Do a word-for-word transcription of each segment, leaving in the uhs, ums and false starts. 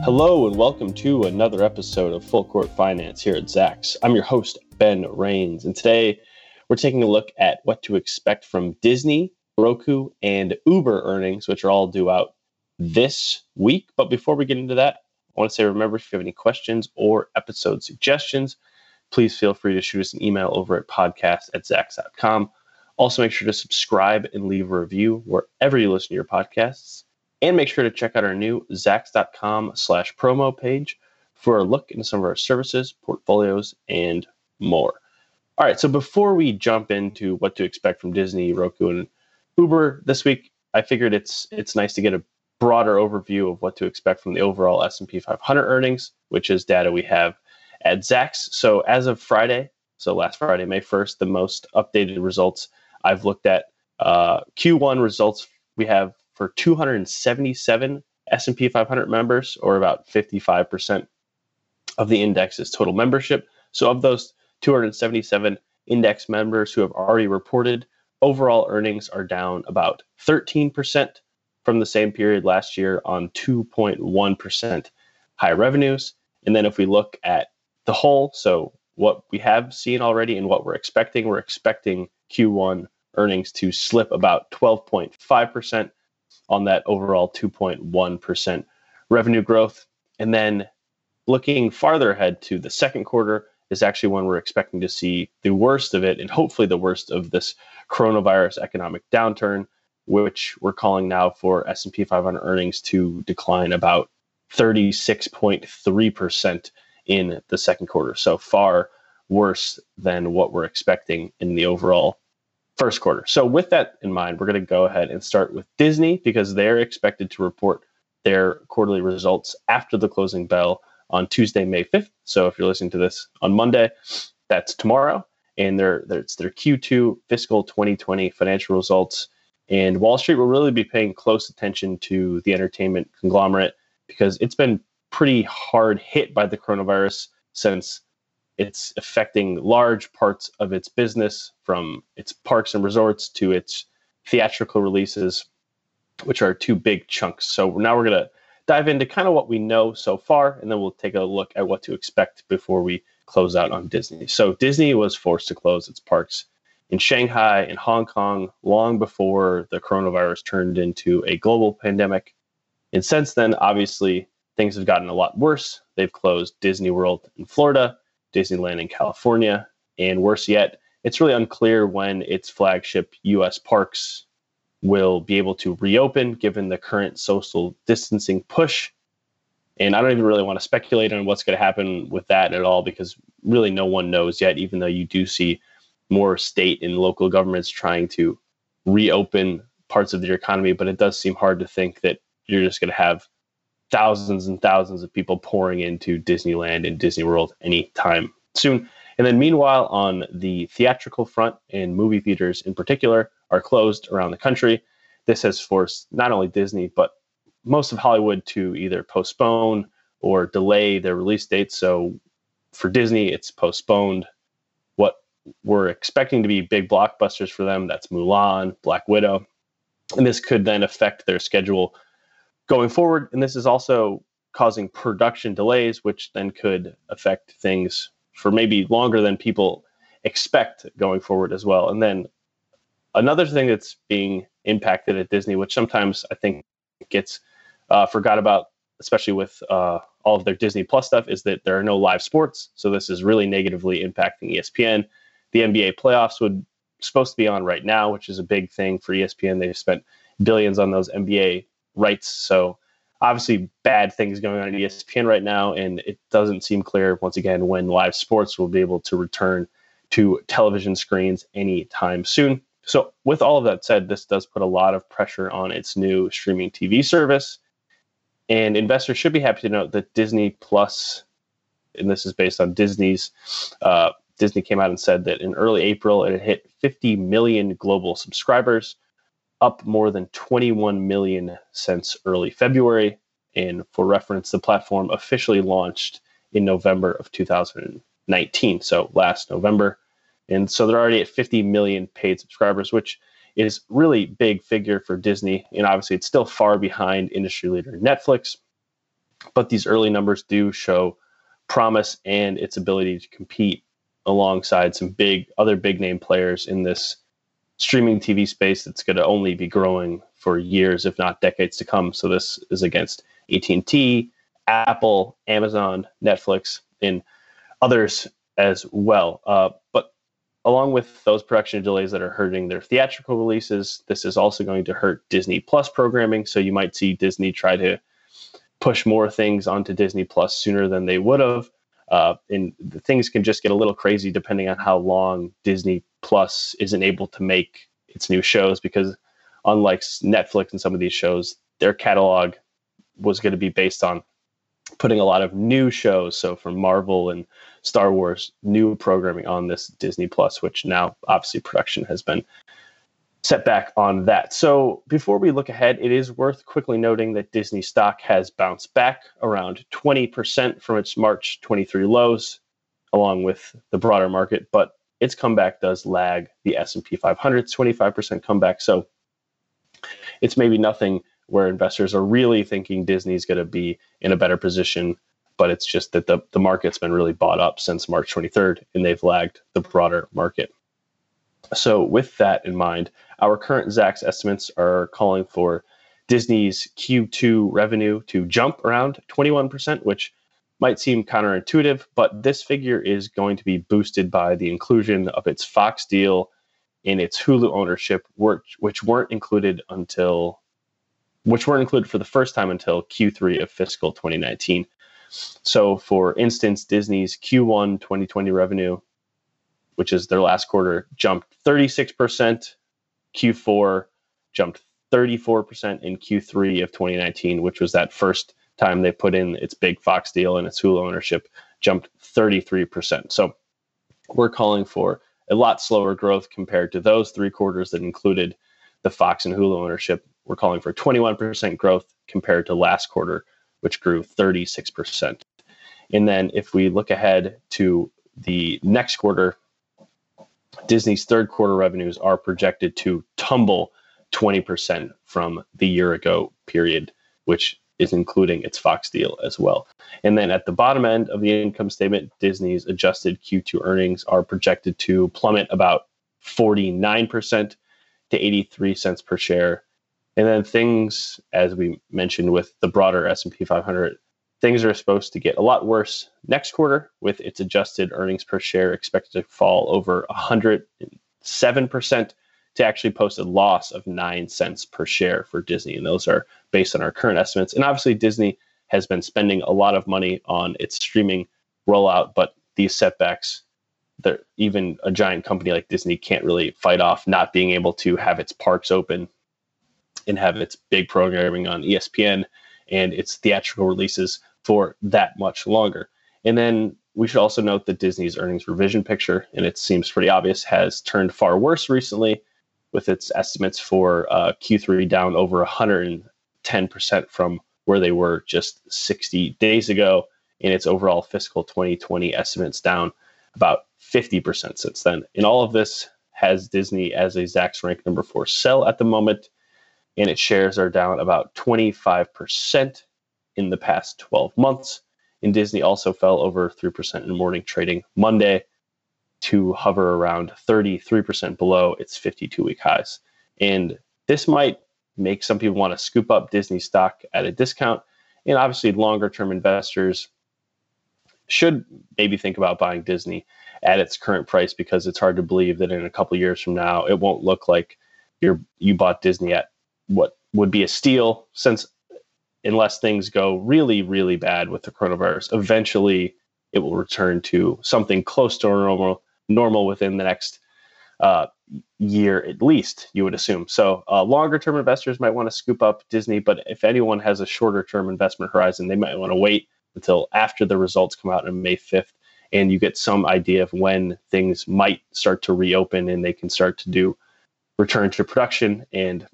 Hello and welcome to another episode of Full Court Finance here at Zacks. I'm your host, Ben Rains, and today we're taking a look at what to expect from Disney, Roku, and Uber earnings, which are all due out this week. But before we get into that, I want to say, remember, if you have any questions or episode suggestions, please feel free to shoot us an email over at podcast at zacks dot com. Also, make sure to subscribe and leave a review wherever you listen to your podcasts. And make sure to check out our new zacks dot com slash promo page for a look into some of our services, portfolios, and more. All right, so before we jump into what to expect from Disney, Roku, and Uber this week, I figured it's it's nice to get a broader overview of what to expect from the overall S and P five hundred earnings, which is data we have at Zacks. So as of Friday, so last Friday, May first, the most updated results I've looked at, uh, Q one results we have for two hundred seventy-seven S and P five hundred members, or about fifty-five percent of the index's total membership. So of those two hundred seventy-seven index members who have already reported, overall earnings are down about thirteen percent from the same period last year on two point one percent higher revenues. And then if we look at the whole, so what we have seen already and what we're expecting, we're expecting Q one earnings to slip about twelve point five percent on that overall two point one percent revenue growth. And then looking farther ahead to the second quarter is actually when we're expecting to see the worst of it, and hopefully the worst of this coronavirus economic downturn, which we're calling now for S and P five hundred earnings to decline about thirty-six point three percent in the second quarter. So far worse than what we're expecting in the overall first quarter. So with that in mind, we're going to go ahead and start with Disney, because they're expected to report their quarterly results after the closing bell on Tuesday, May fifth. So if you're listening to this on Monday, that's tomorrow. And their, their, it's their Q two fiscal twenty twenty financial results. And Wall Street will really be paying close attention to the entertainment conglomerate, because it's been pretty hard hit by the coronavirus since it's affecting large parts of its business, from its parks and resorts to its theatrical releases, which are two big chunks. So now we're going to dive into kind of what we know so far, and then we'll take a look at what to expect before we close out on Disney. So Disney was forced to close its parks in Shanghai and Hong Kong long before the coronavirus turned into a global pandemic. And since then, obviously, things have gotten a lot worse. They've closed Disney World in Florida, Disneyland in California, and worse yet, it's really unclear when its flagship U S parks will be able to reopen given the current social distancing push. And I don't even really want to speculate on what's going to happen with that at all, because really no one knows yet, even though you do see more state and local governments trying to reopen parts of their economy. But it does seem hard to think that you're just going to have thousands and thousands of people pouring into Disneyland and Disney World anytime soon. And then meanwhile, on the theatrical front, and movie theaters in particular are closed around the country. This has forced not only Disney, but most of Hollywood to either postpone or delay their release dates. So for Disney, it's postponed what we're expecting to be big blockbusters for them. That's Mulan, Black Widow. And this could then affect their schedule going forward. And this is also causing production delays, which then could affect things for maybe longer than people expect going forward as well. And then another thing that's being impacted at Disney, which sometimes I think gets uh, forgot about, especially with uh, all of their Disney Plus stuff, is that there are no live sports. So this is really negatively impacting E S P N. The N B A playoffs would supposed to be on right now, which is a big thing for E S P N. They've spent billions on those N B A rights. So obviously bad things going on at E S P N right now, and it doesn't seem clear, once again, when live sports will be able to return to television screens anytime soon. So with all of that said, this does put a lot of pressure on its new streaming T V service. And investors should be happy to note that Disney Plus, and this is based on Disney's, uh, Disney came out and said that in early April, it had hit fifty million global subscribers, up more than twenty-one million since early February. And for reference, the platform officially launched in November of two thousand nineteen, so last November. And so they're already at fifty million paid subscribers, which is really big figure for Disney. And obviously, it's still far behind industry leader Netflix. but these early numbers do show promise and its ability to compete alongside some big other big name players in this streaming T V space that's going to only be growing for years, if not decades to come. So this is against A T and T, Apple, Amazon, Netflix, and others as well. Uh, but along with those production delays that are hurting their theatrical releases, this is also going to hurt Disney Plus programming. So you might see Disney try to push more things onto Disney Plus sooner than they would have. Uh, and the things can just get a little crazy depending on how long Disney Plus isn't able to make its new shows, because unlike Netflix and some of these shows, their catalog was going to be based on putting a lot of new shows. So from Marvel and Star Wars, new programming on this Disney Plus, which now obviously production has been set back on that. So before we look ahead, it is worth quickly noting that Disney stock has bounced back around twenty percent from its March twenty-three lows, along with the broader market, but its comeback does lag the S and P five hundred's twenty-five percent comeback. So it's maybe nothing where investors are really thinking Disney's going to be in a better position, but it's just that the, the market's been really bought up since March twenty-third, and they've lagged the broader market. So with that in mind, our current Zacks estimates are calling for Disney's Q two revenue to jump around twenty-one percent, which might seem counterintuitive, but this figure is going to be boosted by the inclusion of its Fox deal and its Hulu ownership, which weren't included until, which weren't included for the first time until Q three of fiscal twenty nineteen. So for instance, Disney's Q one twenty twenty revenue, which is their last quarter, jumped thirty-six percent. Q four jumped thirty-four percent in Q three of twenty nineteen, which was that first time they put in its big Fox deal, and its Hulu ownership jumped thirty-three percent. So we're calling for a lot slower growth compared to those three quarters that included the Fox and Hulu ownership. We're calling for twenty-one percent growth compared to last quarter, which grew thirty-six percent. And then if we look ahead to the next quarter, Disney's third quarter revenues are projected to tumble twenty percent from the year ago period, which is including its Fox deal as well. And then at the bottom end of the income statement, Disney's adjusted Q two earnings are projected to plummet about forty-nine percent to eighty-three cents per share. And then things, as we mentioned with the broader S and P five hundred, things are supposed to get a lot worse next quarter, with its adjusted earnings per share expected to fall over one hundred seven percent to actually post a loss of nine cents per share for Disney. And those are based on our current estimates. And obviously Disney has been spending a lot of money on its streaming rollout, but these setbacks, even a giant company like Disney can't really fight off not being able to have its parks open and have its big programming on E S P N and its theatrical releases for that much longer. And then we should also note that Disney's earnings revision picture, and it seems pretty obvious, has turned far worse recently, with its estimates for uh, Q three down over one hundred ten percent from where they were just sixty days ago, and its overall fiscal twenty twenty estimates down about fifty percent since then. And all of this has Disney as a Zacks rank number four sell at the moment, and its shares are down about twenty-five percent in the past twelve months. And Disney also fell over three percent in morning trading Monday to hover around thirty-three percent below its fifty-two week highs. And this might make some people want to scoop up Disney stock at a discount. And obviously longer term investors should maybe think about buying Disney at its current price, because it's hard to believe that in a couple of years from now, it won't look like you're, you bought Disney at what would be a steal, since unless things go really, really bad with the coronavirus, eventually it will return to something close to normal, normal within the next uh, year at least, you would assume. So uh, longer term investors might want to scoop up Disney, but if anyone has a shorter term investment horizon, they might want to wait until after the results come out on May fifth, and you get some idea of when things might start to reopen and they can start to do return to production and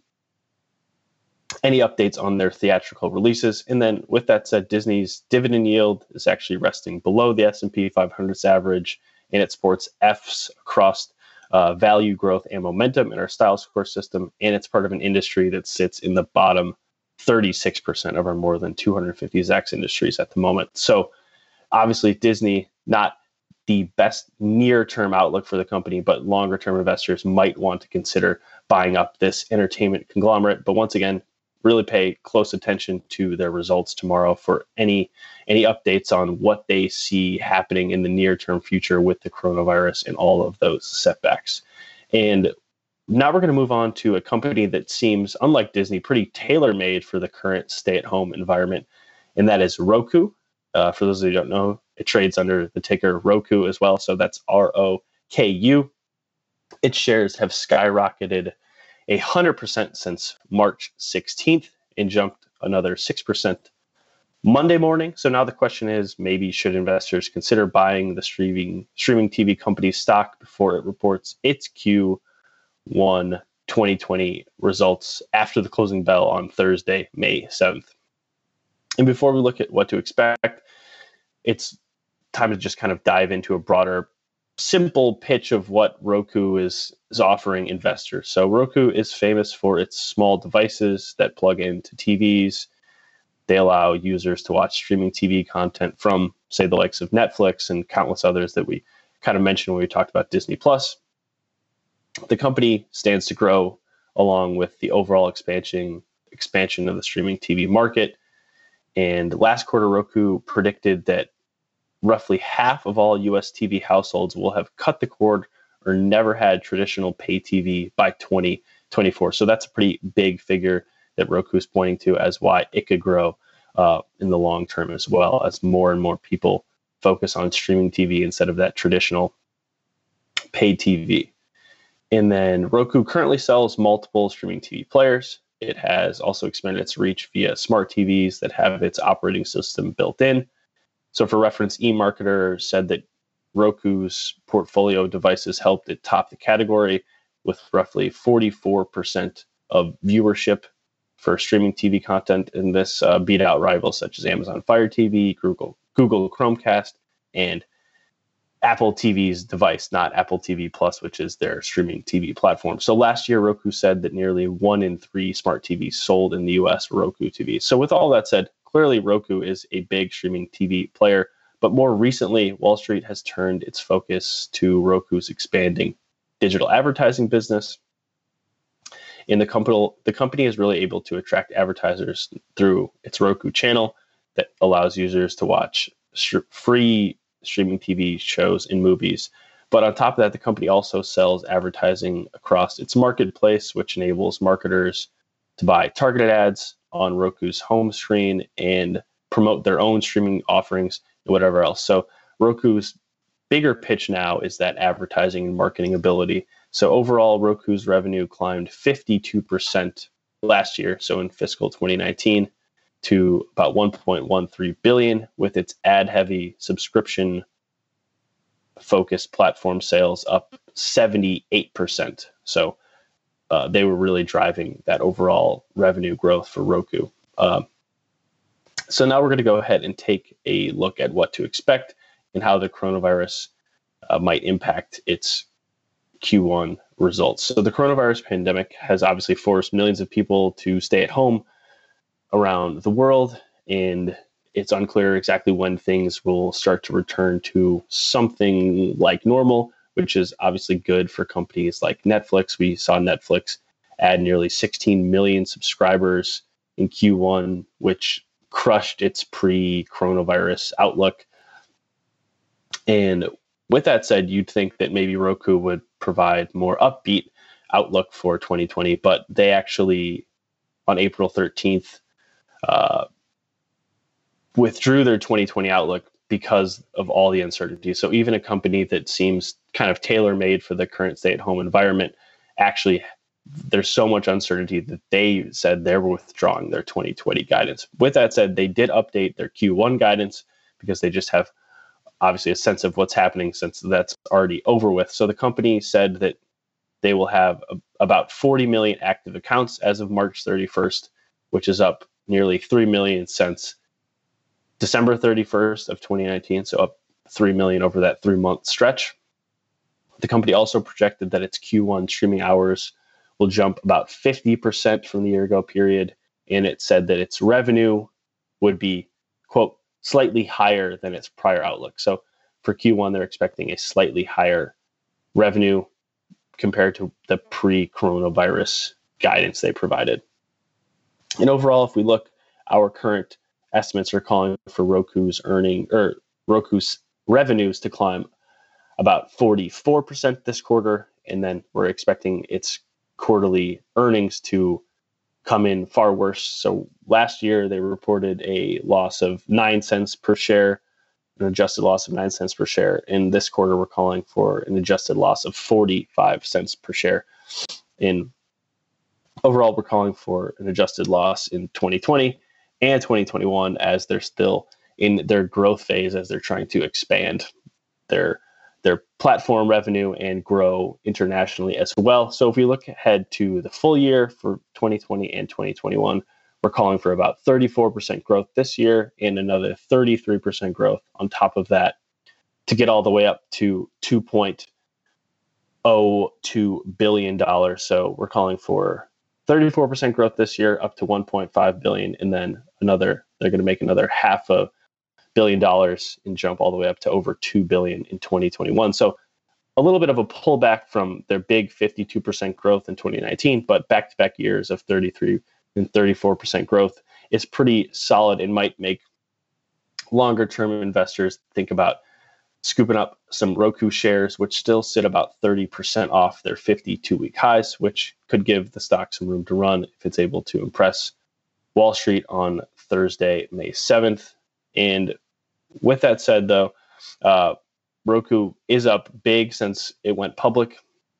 any updates on their theatrical releases. And then with that said, Disney's dividend yield is actually resting below the S and P five hundred's average, and it sports Fs across uh, value, growth, and momentum in our style score system. And it's part of an industry that sits in the bottom thirty-six percent of our more than two hundred fifty Zacks Industries at the moment. So obviously Disney, not the best near-term outlook for the company, but longer-term investors might want to consider buying up this entertainment conglomerate. But once again, really pay close attention to their results tomorrow for any any updates on what they see happening in the near-term future with the coronavirus and all of those setbacks. And now we're going to move on to a company that seems, unlike Disney, pretty tailor-made for the current stay-at-home environment, and that is Roku. Uh, for those of you who don't know, it trades under the ticker Roku as well, so that's R O K U. Its shares have skyrocketed one hundred percent since March sixteenth and jumped another six percent Monday morning. So now the question is, maybe should investors consider buying the streaming streaming T V company's stock before it reports its Q one twenty twenty results after the closing bell on Thursday, May seventh. And before we look at what to expect, it's time to just kind of dive into a broader, simple pitch of what Roku is, is offering investors. So Roku is famous for its small devices that plug into T Vs. They allow users to watch streaming T V content from, say, the likes of Netflix and countless others that we kind of mentioned when we talked about Disney Plus. The company stands to grow along with the overall expansion expansion of the streaming T V market. And last quarter, Roku predicted that roughly half of all U S T V households will have cut the cord or never had traditional pay T V by twenty twenty-four. So that's a pretty big figure that Roku is pointing to as why it could grow uh, in the long term, as well as more and more people focus on streaming T V instead of that traditional paid T V. And then Roku currently sells multiple streaming T V players. It has also expanded its reach via smart T Vs that have its operating system built in. So for reference, eMarketer said that Roku's portfolio of devices helped it top the category with roughly forty-four percent of viewership for streaming T V content, and this uh, beat out rivals such as Amazon Fire T V, Google, Google Chromecast, and Apple T V's device, not Apple T V Plus, which is their streaming T V platform. So last year, Roku said that nearly one in three smart T Vs sold in the U S were Roku T Vs. So with all that said, clearly Roku is a big streaming T V player, but more recently, Wall Street has turned its focus to Roku's expanding digital advertising business. And the company, the company is really able to attract advertisers through its Roku channel that allows users to watch sh- free streaming T V shows and movies. But on top of that, the company also sells advertising across its marketplace, which enables marketers to buy targeted ads on Roku's home screen and promote their own streaming offerings and whatever else. So Roku's bigger pitch now is that advertising and marketing ability. So overall, Roku's revenue climbed fifty-two percent last year, so in fiscal twenty nineteen, to about one point one three billion dollars, with its ad-heavy subscription-focused platform sales up seventy-eight percent. So uh, they were really driving that overall revenue growth for Roku. Uh, so now we're going to go ahead and take a look at what to expect and how the coronavirus uh, might impact its Q one results. So the coronavirus pandemic has obviously forced millions of people to stay at home around the world, and it's unclear exactly when things will start to return to something like normal, which is obviously good for companies like Netflix. We saw Netflix add nearly sixteen million subscribers in Q one, which crushed its pre-coronavirus outlook. And with that said, you'd think that maybe Roku would provide more upbeat outlook for twenty twenty, but they actually, on April thirteenth, uh, withdrew their twenty twenty outlook because of all the uncertainty. So even a company that seems kind of tailor-made for the current stay-at-home environment, actually, there's so much uncertainty that they said they're withdrawing their twenty twenty guidance. With that said, they did update their Q one guidance because they just have obviously a sense of what's happening since that's already over with. So the company said that they will have a, about forty million active accounts as of March thirty-first, which is up nearly three million since December thirty-first of twenty nineteen, so up three million over that three-month stretch. The company also projected that its Q one streaming hours will jump about fifty percent from the year ago period, and it said that its revenue would be, quote, slightly higher than its prior outlook. So for Q one, they're expecting a slightly higher revenue compared to the pre-coronavirus guidance they provided. And overall, if we look, our current estimates are calling for Roku's earning or Roku's revenues to climb about forty-four percent this quarter, and then we're expecting its quarterly earnings to come in far worse. So last year they reported a loss of nine cents per share, an adjusted loss of nine cents per share. In this quarter, we're calling for an adjusted loss of forty-five cents per share. In overall, we're calling for an adjusted loss in twenty twenty and twenty twenty-one as they're still in their growth phase, as they're trying to expand their their platform revenue and grow internationally as well. So if we look ahead to the full year for twenty twenty and twenty twenty-one, we're calling for about thirty-four percent growth this year and another thirty-three percent growth on top of that to get all the way up to two point oh two billion dollars. So we're calling for thirty-four percent growth this year up to one point five billion dollars, and then another, they're going to make another half a billion dollars and jump all the way up to over two billion dollars in twenty twenty-one. So a little bit of a pullback from their big fifty-two percent growth in twenty nineteen, but back-to-back years of thirty-three and thirty-four percent growth is pretty solid and might make longer-term investors think about scooping up some Roku shares, which still sit about thirty percent off their fifty-two-week highs, which could give the stock some room to run if it's able to impress Wall Street on Thursday, May seventh. And with that said, though, uh, Roku is up big since it went public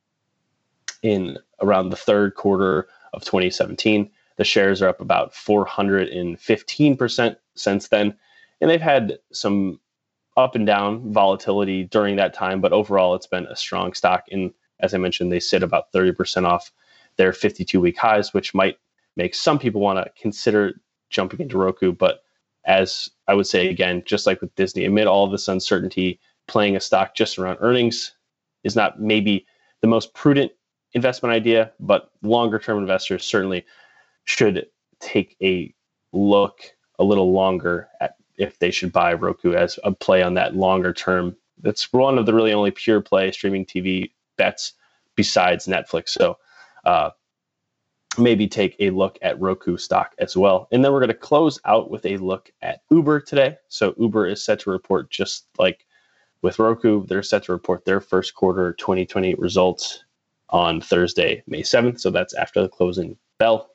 in around the third quarter of twenty seventeen. The shares are up about four hundred fifteen percent since then. And they've had some up and down volatility during that time, but overall it's been a strong stock. And as I mentioned, they sit about thirty percent off their fifty-two-week highs, which might make some people want to consider jumping into Roku. But as I would say, again, just like with Disney, amid all of this uncertainty, playing a stock just around earnings is not maybe the most prudent investment idea, but longer term investors certainly should take a look a little longer at if they should buy Roku as a play on that longer term. That's one of the really only pure play streaming T V bets besides Netflix. So uh, maybe take a look at Roku stock as well. And then we're going to close out with a look at Uber today. So Uber is set to report, just like with Roku, they're set to report their first quarter twenty twenty results on Thursday, May seventh. So that's after the closing bell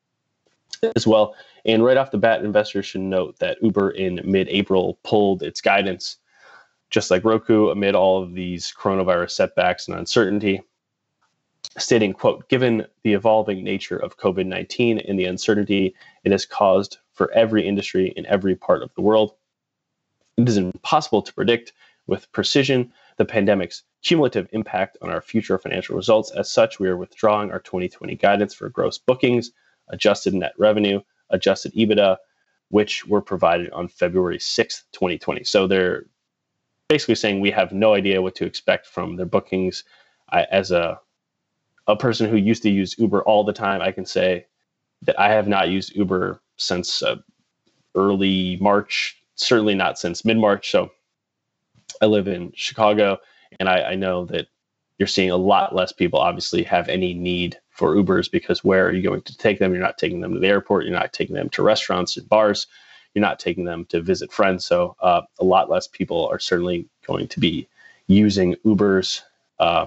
as well. And right off the bat, investors should note that Uber in mid-April pulled its guidance, just like Roku, amid all of these coronavirus setbacks and uncertainty, stating, quote, given the evolving nature of COVID nineteen and the uncertainty it has caused for every industry in every part of the world, it is impossible to predict with precision the pandemic's cumulative impact on our future financial results. As such, we are withdrawing our twenty twenty guidance for gross bookings, adjusted net revenue, adjusted EBITDA, which were provided on February sixth, twenty twenty. So they're basically saying we have no idea what to expect from their bookings. I, as a a person who used to use Uber all the time, I can say that I have not used Uber since uh, early March, certainly not since mid-March. So I live in Chicago, and I, I know that you're seeing a lot less people obviously have any need for Ubers, because where are you going to take them? You're not taking them to the airport. You're not taking them to restaurants and bars. You're not taking them to visit friends. So uh, a lot less people are certainly going to be using Ubers. Uh,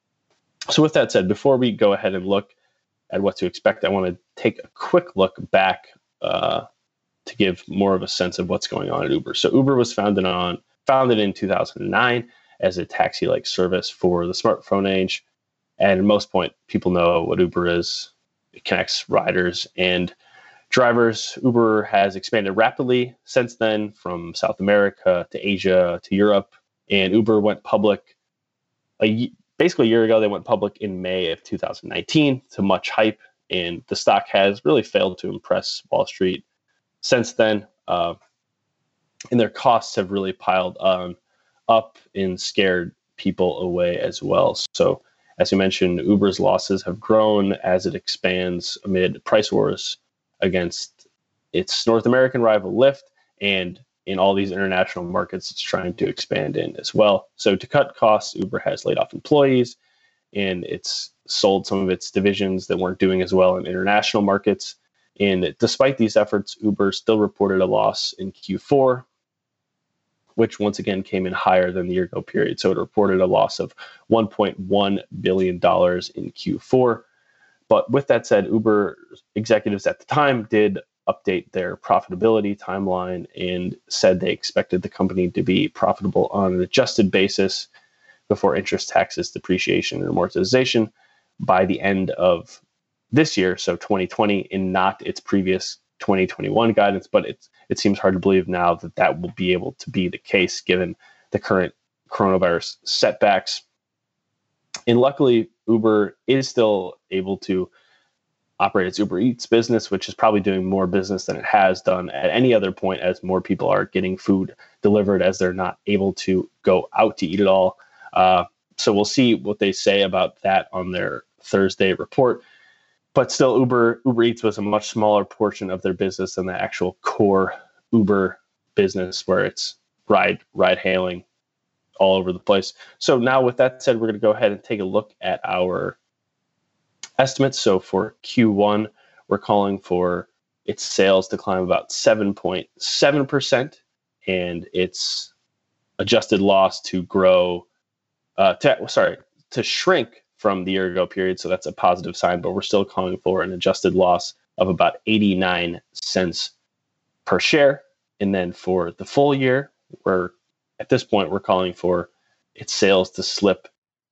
so with that said, before we go ahead and look at what to expect, I want to take a quick look back uh, to give more of a sense of what's going on at Uber. So Uber was founded on founded in two thousand nine as a taxi-like service for the smartphone age. And at most point, people know what Uber is. It connects riders and drivers. Uber has expanded rapidly since then, from South America to Asia to Europe. And Uber went public a, basically a year ago. They went public in May of two thousand nineteen to much hype. And the stock has really failed to impress Wall Street since then. Uh, and their costs have really piled on up and scared people away as well. So as you mentioned, Uber's losses have grown as it expands amid price wars against its North American rival Lyft, and in all these international markets it's trying to expand in as well. So to cut costs, Uber has laid off employees, and it's sold some of its divisions that weren't doing as well in international markets. And despite these efforts, Uber still reported a loss in Q four, which once again came in higher than the year ago period. So it reported a loss of one point one billion dollars in Q four. But with that said, Uber executives at the time did update their profitability timeline and said they expected the company to be profitable on an adjusted basis before interest, taxes, depreciation, and amortization by the end of this year, so twenty twenty, and not its previous twenty twenty-one guidance. But it's, it seems hard to believe now that that will be able to be the case given the current coronavirus setbacks. And luckily, Uber is still able to operate its Uber Eats business, which is probably doing more business than it has done at any other point, as more people are getting food delivered as they're not able to go out to eat it all. Uh, so we'll see what they say about that on their Thursday report. But still, Uber Uber Eats was a much smaller portion of their business than the actual core Uber business, where it's ride ride hailing all over the place. So now with that said, we're going to go ahead and take a look at our estimates. So for Q one, we're calling for its sales to climb about seven point seven percent and its adjusted loss to grow, uh, to, sorry, to shrink from the year ago period. So that's a positive sign, but we're still calling for an adjusted loss of about eighty-nine cents per share. And then for the full year, we're at this point, we're calling for its sales to slip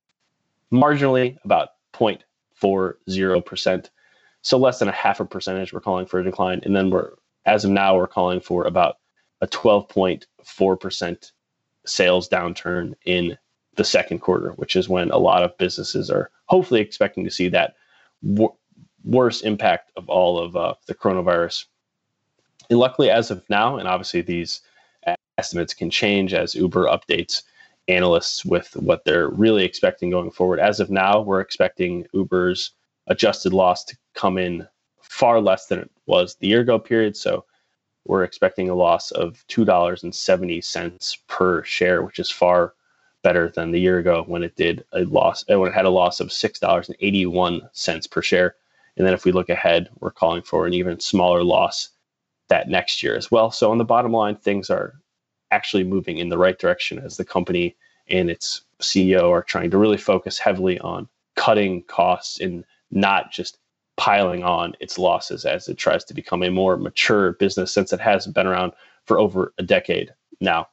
marginally, about zero point four zero percent. So less than a half a percentage, we're calling for a decline. And then we're, as of now, we're calling for about a twelve point four percent sales downturn in the second quarter, which is when a lot of businesses are hopefully expecting to see that w- worse impact of all of uh, the coronavirus. And luckily, as of now, and obviously these estimates can change as Uber updates analysts with what they're really expecting going forward. As of now, we're expecting Uber's adjusted loss to come in far less than it was the year ago period. So we're expecting a loss of two dollars and seventy cents per share, which is far better than the year ago when it did a loss, when it had a loss of six dollars and eighty-one cents per share. And then if we look ahead, we're calling for an even smaller loss that next year as well. So on the bottom line, things are actually moving in the right direction as the company and its C E O are trying to really focus heavily on cutting costs and not just piling on its losses as it tries to become a more mature business, since it has been around for over a decade now.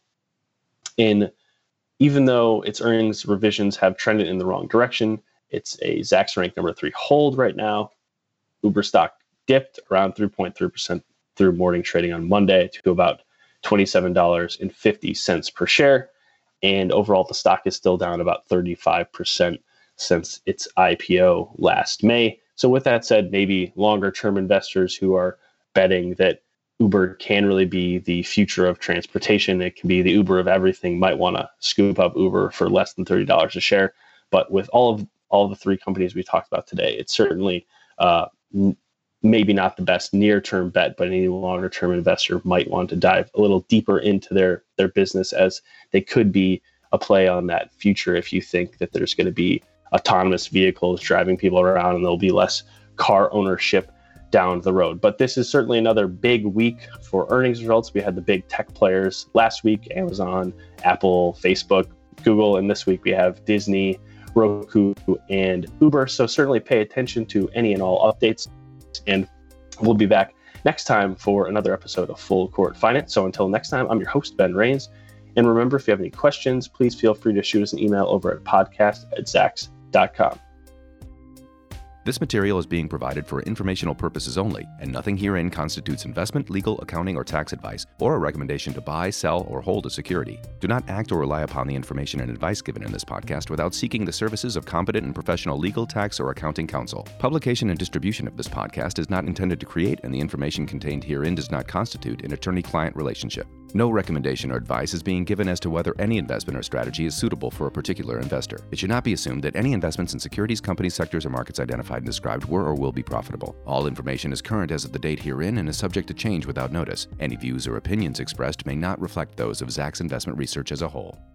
And even though its earnings revisions have trended in the wrong direction, it's a Zacks rank number three hold right now. Uber stock dipped around three point three percent through morning trading on Monday to about twenty-seven dollars and fifty cents per share. And overall, the stock is still down about thirty-five percent since its I P O last May. So with that said, maybe longer term investors who are betting that Uber can really be the future of transportation, it can be the Uber of everything, might want to scoop up Uber for less than thirty dollars a share. But with all of all of the three companies we talked about today, it's certainly uh, n- maybe not the best near-term bet, but any longer-term investor might want to dive a little deeper into their their business, as they could be a play on that future if you think that there's going to be autonomous vehicles driving people around and there'll be less car ownership down the road. But this is certainly another big week for earnings results. We had the big tech players last week: Amazon, Apple, Facebook, Google, and this week we have Disney, Roku, and Uber. So certainly pay attention to any and all updates. And we'll be back next time for another episode of Full Court Finance. So until next time, I'm your host, Ben Rains. And remember, if you have any questions, please feel free to shoot us an email over at podcast at zacks dot com. This material is being provided for informational purposes only, and nothing herein constitutes investment, legal, accounting, or tax advice, or a recommendation to buy, sell, or hold a security. Do not act or rely upon the information and advice given in this podcast without seeking the services of competent and professional legal, tax, or accounting counsel. Publication and distribution of this podcast is not intended to create, and the information contained herein does not constitute an attorney-client relationship. No recommendation or advice is being given as to whether any investment or strategy is suitable for a particular investor. It should not be assumed that any investments in securities, companies, sectors, or markets identified identified and described were or will be profitable. All information is current as of the date herein and is subject to change without notice. Any views or opinions expressed may not reflect those of Zacks Investment Research as a whole.